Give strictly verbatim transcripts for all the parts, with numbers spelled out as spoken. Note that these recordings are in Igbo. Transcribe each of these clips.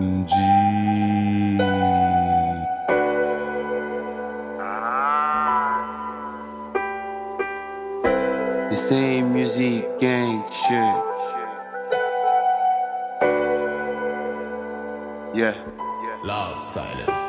G. The same music gang shit. Yeah. Loud silence.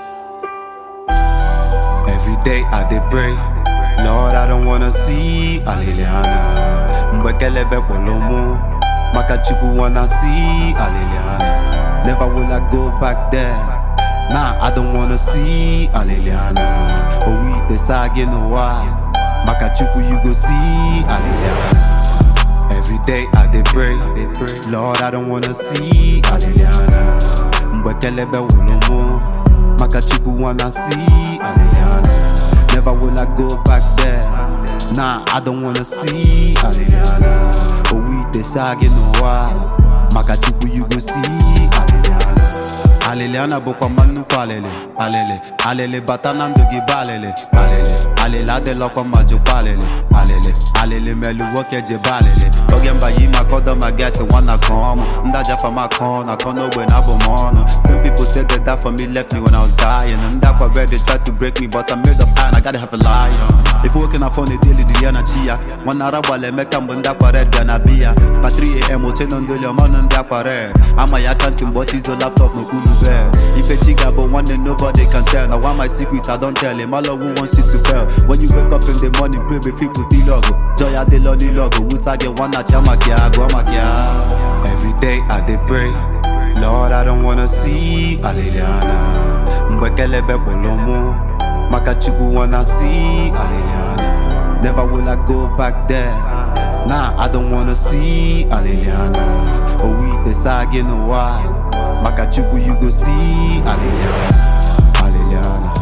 Every day I dey pray, Lord, I don't wanna see Aliliana. Mbekele polomo, Makachuku wanna see Aliliana. Never will I go back there. Nah, I don't wanna see Aliliana. Oh, we the sagi no why. Makachuku you go see Aliliana. Every day I dey pray, Lord, I don't wanna see Aliliana. Mbekele polomo, Makachuku wanna see Aliliana. Never will I go back there. Nah, I don't wanna see Aliliana. Oh, we the sagi no why. Makachuku you go see Aliliana. Aliliana bokwa manu kwa alele, alele, alele batana ndogi balele, alele, alele adelo kwa majo palele, alele, alele melu woke je balele. Ogemba yima kodo magase wana komo, ndaja fa makona kono when abomono. Some people said that that for me left me when I was dying, and that kwa ready tried to break me, but I'm made of iron. I gotta have a lion. If working I phone the daily diana chia, wana rabale meka mbunda kwa red gana bia. Pa three A M oche nondole omano nda kwa red. Ama ya can't but his laptop no kulu. If a chica but one day nobody can tell. Now why my secrets I don't tell him. All of who wants you to fail. When you wake up in the morning, pray before you the logo. Joy at the lonely logo. Usage wanna chama kia, goma kia. Every day I dey pray, Lord, I don't wanna see Aliliana. Mbekele polomo, Makachuku wanna see Aliliana. Never will I go back there. Nah, I don't wanna see Aliliana. Oh, we the sagi no why. Makachuku you go see Aliliana. Aliliana,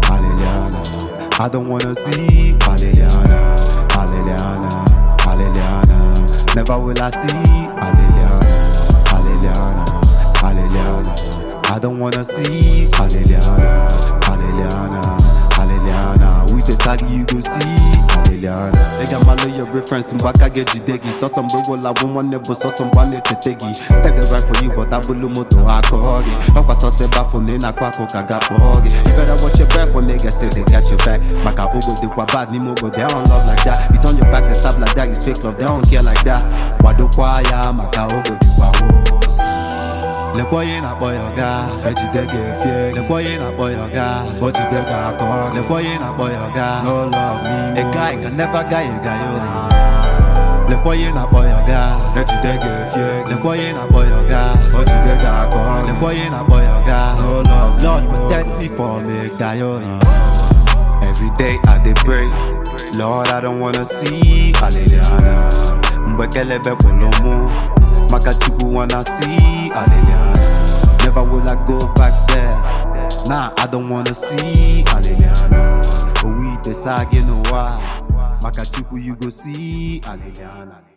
Aliliana. I don't wanna see Aliliana. Aliliana, Aliliana. Never will I see Aliliana. Aliliana, Aliliana. I don't wanna see Aliliana. Aliliana, Aliliana. We the sagi you go see Aliliana. Ega malo your reference mbaka get jidegi. Saw some bro la woman nebo saw some bane tetegi. Said the right for you but abulu moto akogi. Okwa so se ba phone na kwa ko kaga bogi. You better watch your back when niggas say they got your back. Maka ogo de kwa bad ni mogo they don't love like that. You turn your back they stop like that. It's fake love they don't care like that. Wado kwa ya maka ogo di kwa woski. Le boy na boy oga, ejidege fie. Le boy na boy oga, ojidega akon. Le boy na boy oga, no love me. A guy can never guy a guy oh. Le boy na boy oga, ejidege fie. Le boy na boy oga, ojidega akon. Le boy na boy oga, no love. Lord protect me from a guy oh. Every day I dey pray, Lord I don't wanna see Aliliana. Mbekele polomo, Makachuku wanna see Aliliana. Never will I go back there. Nah, I don't wanna see Aliliana. Oh, we the sagi no why. Makachuku you go see Aliliana.